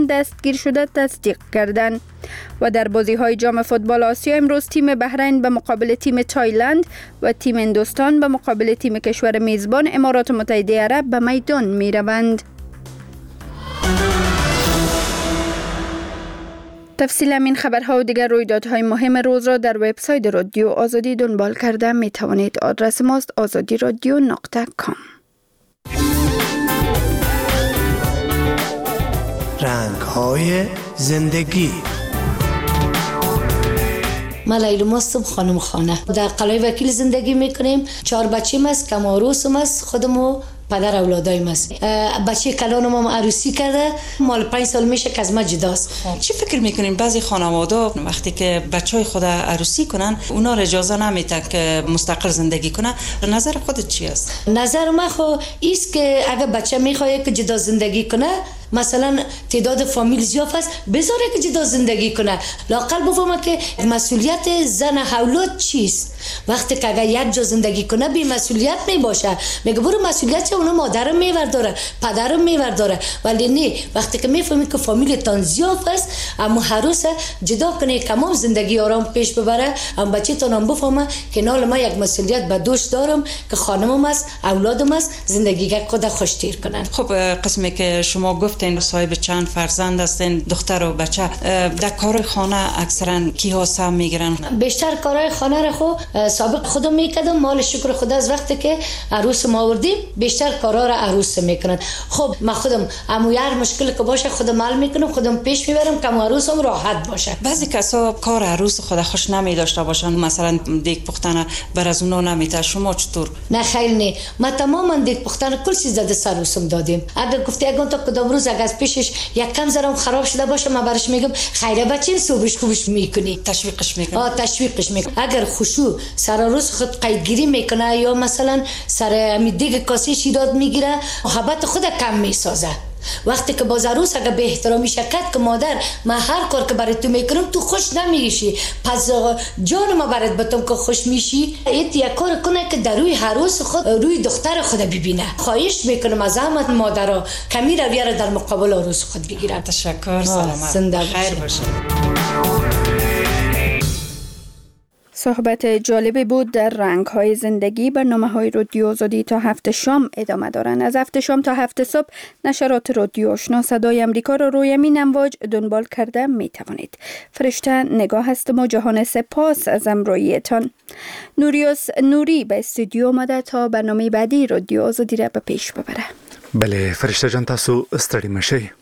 دستگیر شده تصدیق کردند. و در بازی‌های جام فوتبال آسیا امروز تیم بحرین به مقابل تیم تایلند و تیم هندوستان به مقابل تیم کشور میزبان امارات متحده عرب به میدان می‌روند. تفصیل این خبرها و دیگر رویدادهای مهم روز را در وبسایت رادیو آزادی دنبال کرده می توانید. آدرس ماست azadiradio.com. رنگ‌های زندگی. من لیلا مستم، خانم خانه در قلعه وکیل زندگی میکنیم. 4 بچه‌م است، کم عروسم است، خودم و پدر اولادایم است. بچه کلانم هم عروسی کرده، مال 5 سال میشه که از ما جداست. چی فکر میکنین بعضی خانواده وقتی که بچهای خود عروسی کنن اونا را اجازه نمیده که مستقل زندگی کنه؟ نظر خودت چی است؟ نظر من خو ایست که اگه بچه میخواد که جدا زندگی کنه، مثلا تعداد فامیل زیاد است، بذاره که جدا زندگی کنه. لااقل بفهمه که مسئولیت زن اولاد چیست. وقتی که اگه یک جا زندگی کنه بی مسئولیت می باشه، میگه برو مسئولیت اونو مادرم میورداره، پدرم میورداره. ولی نه، وقتی که میفهمی که فامیل تان زیاد است، اما عروس جدا کنه، تمام زندگی آرام پیش ببره، ام بچه تانم بفهمه که نال ما یک مسئولیت به دوش دارم که خانمم است، اولادم است، زندگی خود خوشتیر کنن. خب قسمی که شما گفتین صاحب چند فرزند هستین، دختر و بچه، در کار خانه اکثرا کیها سهم میگیرن؟ بیشتر کارهای خانه رو خو سابق خودم میکردم. مال شکر خدا از وقتی که عروس ما آوردیم بیشتر کارا رو عروس میکنن. خب من خودم عمو هر مشکل که باشه خودم حل میکنم، خودم پیش میبرم که عروسم راحت باشه. بعضی کسا کار عروس خود خوش نمی داشته باشن، مثلا دیگ پختن بر از اونا نمیته، شما چطور؟ نه خیر نه، ما تماما دیگ پختن کل چیز داده سر عروسم دادیم. اگر گفتی اگه تا کدام روز اگه از پیشش یک کم زرم خراب شده باشه، من برش میگم خیره بچین صبحش خوبش میکنی، تشویقش میکنی. تشویقش میکنم. اگر خشوع سر عروس خود قیدگیری میکنه یا مثلا سر دیگه کاسه شیرات میگیره، محبت خود کم میسازه. وقتی که باز عروس اگه به احترامی شکست که مادر من هر کار که برای تو میکنم تو خوش نمیشی، پس جان ما برات بتم که خوش میشی، یک کار کنه که در روی عروس خود روی دختر خود ببینه. خواهش میکنم از زحمت مادرها کمی رویه را در مقابل عروس خود بگیرن. تشکر، سلامت، خیر باشه. صحبت جالبی بود در رنگ‌های زندگی. برنامه‌های رادیو آزادی تا 7 شام ادامه دارند. از 7 شام تا 7 صبح نشرات رادیو آشنا صدای امریکا را روی این امواج دنبال کرده می توانید. فرشته نگاه هستم و جهان سپاس از همراهیتان. نوریوس نوری به استودیو آمده تا برنامه بعدی رادیو آزادی را به پیش ببره. بله فرشته جان، تاسو ستړي مشئ.